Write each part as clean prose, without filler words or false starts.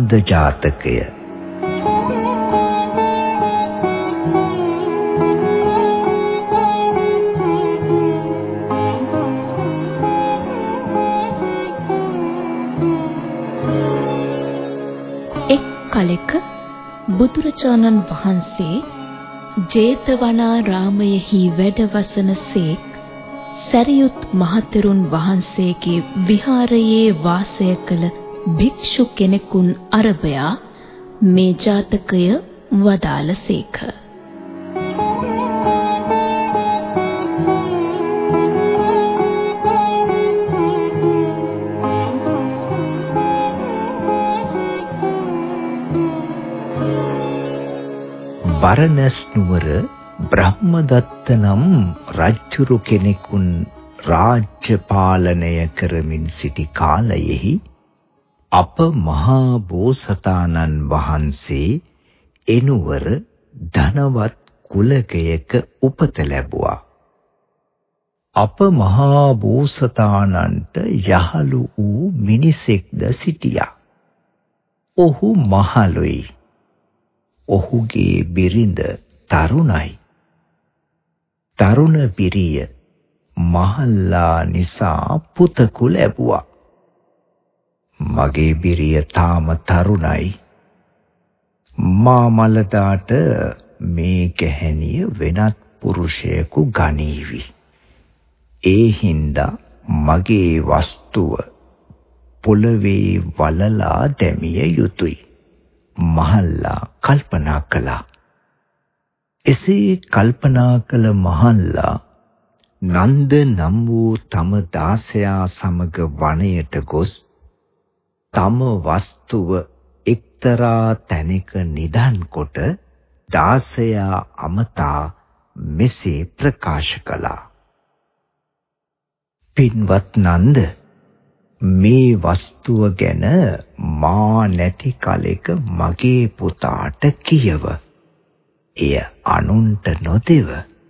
නන්ද ජාතකය. එක් කලෙක බුදුරජාණන් වහන්සේ ජේතවනාරාමයෙහි වැඩවසනසේක් සරියුත් මහතෙරුන් වහන්සේගේ විහාරයේ වාසය කළ භික්ෂු කෙනෙකුන් අරබයා මේ ජාතකය වදාළසේක. බරණැස් නුවර බ්‍රහ්මදත්ත නම් රජුරු කෙනෙකුන් රාජ්‍ය පාලනය කරමින් සිටි කාලයෙහි අප මහා බෝසතාණන් වහන්සේ එනුවර ධනවත් කුලකයක උපත ලැබුවා. අප මහා බෝසතාණන්ට යහළු වූ මිනිසෙක්ද සිටියා. ඔහු මහලුයි. ඔහුගේ බිරිඳ තරුණයි. තරුණ පිරිය මහල්ලා නිසා පුතකු ලැබුවා. මගේ බිරිය තාම තරුණයි. මා මලදාට මේ ගැහැණිය වෙනත් පුරුෂයෙකු ගනීවි. ඒ හින්දා මගේ වස්තුව පොළවේ වලලා දැමිය යුතුය. මහල්ලා කල්පනා කළා. එසේ කල්පනා කළ මහල්ලා නන්ද නම් වූ තම දාසයා සමග වනයට ගොස් තම වස්තුව එක්තරා තැනක නිදන් කොට දාසයා අමතා මෙසේ ප්‍රකාශ කළා. පින්වත් නන්ද, මේ වස්තුව ගැන මා නැති කලෙක මගේ පුතාට කියව. එය අනුන්ට නොදෙව.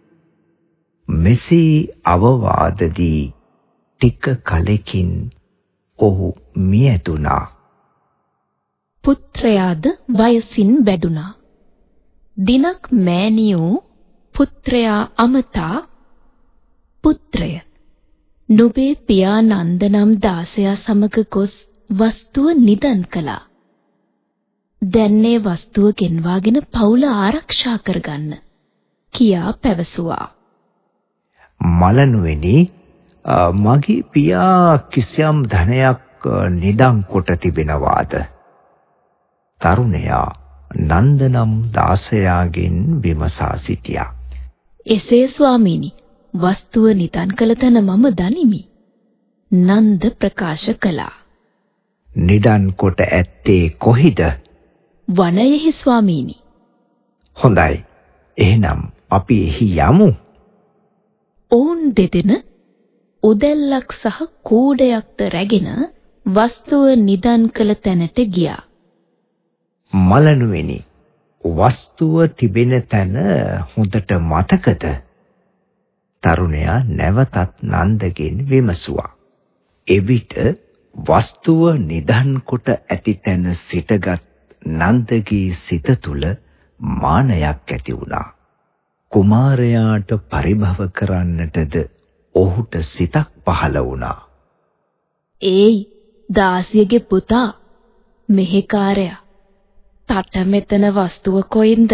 මෙසේ අවවාද දී ටික කලෙකින් ඔහු මියදුනා. පුත්‍රයාද වයසින් වැඩුණා. දිනක් මෑණියෝ පුත්‍රයා අමතා, පුත්‍රය, නුඹේ පියා නන්ද නම් දාසයා සමග ගොස් වස්තුව නිදන් කළා. දැන් මේ වස්තුව ගෙන්වාගෙන පවුල ආරක්ෂා කරගන්න කියා පැවසුවා. මලනුවනි, මගේ පියා කිසියම් ධනයක් නිදන් කොට තිබෙනවාද? තරුණයා නන්ද නම් දාසයාගෙන් විමසා සිටියා. එසේ ස්වාමීනි, වස්තුව නිදන් කළ තැන මම දනිමි. නන්ද ප්‍රකාශ කළා. නිදන් කොට ඇත්තේ කොහිද? වනයෙහි ස්වාමීනි. හොඳයි, එහෙනම් අපි එහි යමු. ඔවුන් දෙදෙන උදැල්ලක් සහ කූඩයක්ද රැගෙන වස්තුව නිදන් කළ තැනට ගියා. මලනුවනි, වස්තුව තිබෙන තැන හොඳට මතකද? තරුණයා නැවතත් නන්දගෙන් විමසුවා. එවිට වස්තුව නිදන් කොට ඇති තැන සිටගත් නන්දගේ සිත තුළ මානයක් ඇති වුණා. කුමාරයාට පරිභව කරන්නටද ඔහුට සිතක් පහළ වුණා. ඒයි දාසියගේ පුතා, මෙහෙකාරයා, තට මෙතන වස්තුව කොයින්ද?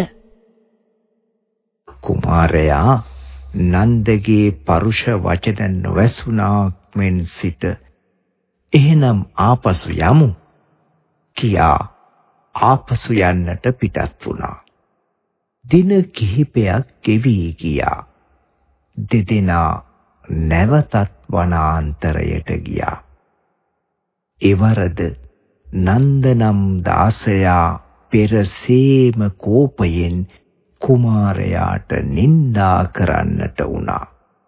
කුමාරයා නන්දගේ පරුෂ වචන නොවැසුණාක් මෙන් සිට එහෙනම් ආපසු යමු කියා ආපසු යන්නට පිටත් වුණා. දින කිහිපයක් ගෙවි ගියා. දෙදෙනා නැවතත් වනාන්තරයට ගියා. එවරද නන්ද නම් දාසයා පෙරසේම කෝපයෙන් කුමාරයාට නින්දා කරන්නට වුණා.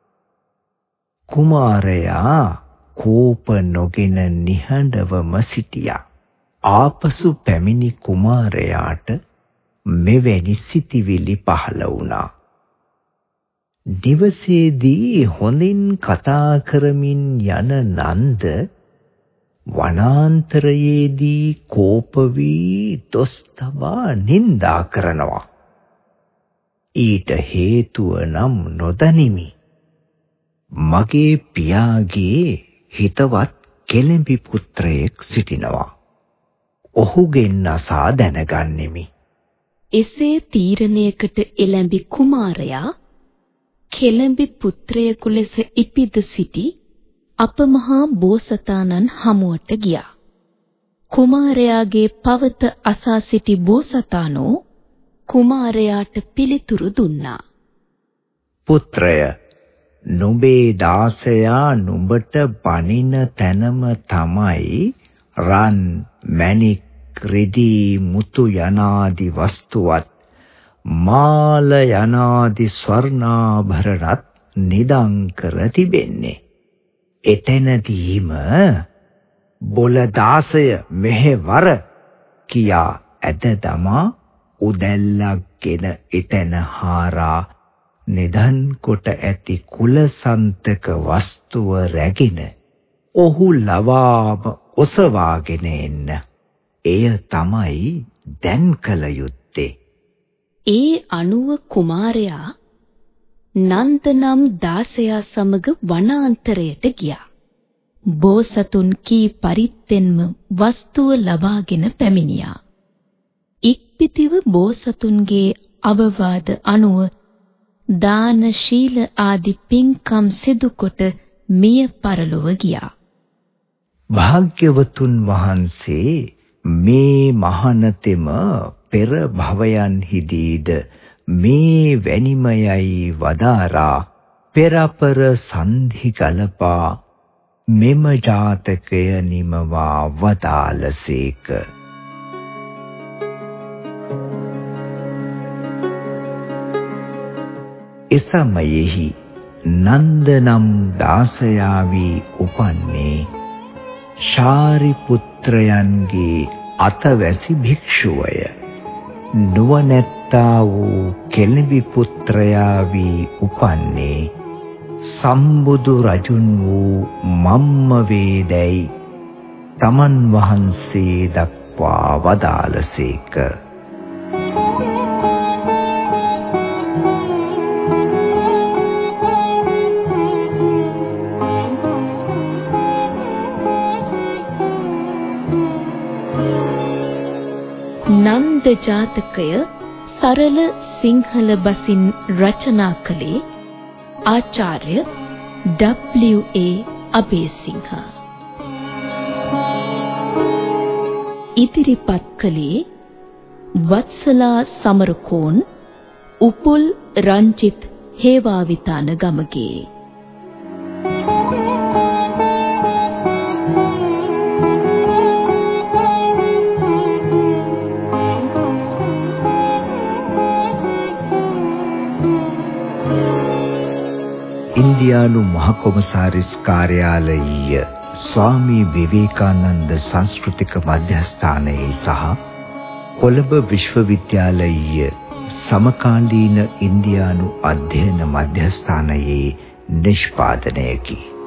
කුමාරයා කෝප නොගෙන නිහඬවම සිටියා. ආපසු පැමිණි කුමාරයාට මෙවැනි සිතිවිලි පහළ වුණා. දිවසේදී හොඳින් කතා කරමින් යන නන්ද වනාන්තරයේදී කෝප වී දොස් තබා නින්දා කරනවා. ඊට හේතුව නම් නොදනිමි. මගේ පියාගේ හිතවත් කෙළඹි පුත්‍රයෙක් සිටිනවා. ඔහුගෙන් අසා දැනගන්නෙමි. එසේ තීරණයකට එළඹි කුමාරයා කෙළඹි පුත්‍රයෙකු ලෙස ඉපිද සිටි අපමහා බෝසතාණන් හමුවට ගියා. කුමාරයාගේ පවත අසා සිටි බෝසතාණෝ කුමාරයාට පිළිතුරු දුන්නා. පුත්‍රය, නුඹේ දාසයා නුඹට බණින තැනම තමයි රන්, මණික්, රිදී, මුතු යනාදි වස්තුවත් මාල යනාදි ස්වර්ණාභරණත් නිදන් කර තිබෙන්නේ. එතනදීම බොල දාසය මෙහෙවර කියා ඇද දමා උදැල්ලක්ගෙන එතන හාරා නිදන් කොට ඇති කුලසන්තක වස්තුව රැගෙන ඔහු ලවාම ඔසවාගෙන එන්න. එය තමයි දැන් කළ යුත්තේ. ඒ අනුව කුමාරයා නන්ද නම් දාසයා සමග වනාන්තරයට ගියා. බෝසතුන් කී පරිත්තෙන්ම වස්තුව ලබාගෙන පැමිණියා. ඉක්පිතිව බෝසතුන්ගේ අවවාද අනුව දාන, ශීල ආදී පින්කම් සිදු කොට මිය පරලොව ගියා. භාග්‍යවතුන් වහන්සේ මේ මහානතෙම පෙර භවයන්හිදීද මේ වැනිමයයි වදාරා පෙරපර සන්ධි ගලපා මෙම ජාතකය නිමවා වදාළසේක. එසමයෙහි නන්ද නම් දාසයා වී උපන්නේ ශාරිපුත්‍රයන්ගේ අතවැසි භික්ෂුවය. නුවණැත්තා වූ කෙළඹි පුත්‍රයා වී උපන්නේ සම්බුදු රජුන් වූ මම්ම වේදැයි තමන් වහන්සේ දක්වා වදාළසේක. නන්ද ජාතකය සරල සිංහල බසින් රචනා කළේ ආචාර්ය W.A. අබේසිංහ. ඉදිරිපත් කළේ වත්සලා සමරකෝන්, උපුල් රංජිත් හේවාවිතාන ගමගේ. ඉන්දියානු මහකොමසාරිස් කාර්යාලයීය ස්වාමී විවේකානන්ද සංස්කෘතික මධ්‍යස්ථානයේ සහ කොළඹ විශ්වවිද්‍යාලයීය සමකාලීන ඉන්දියානු අධ්‍යයන මධ්‍යස්ථානයේ නිෂ්පාදනයකි.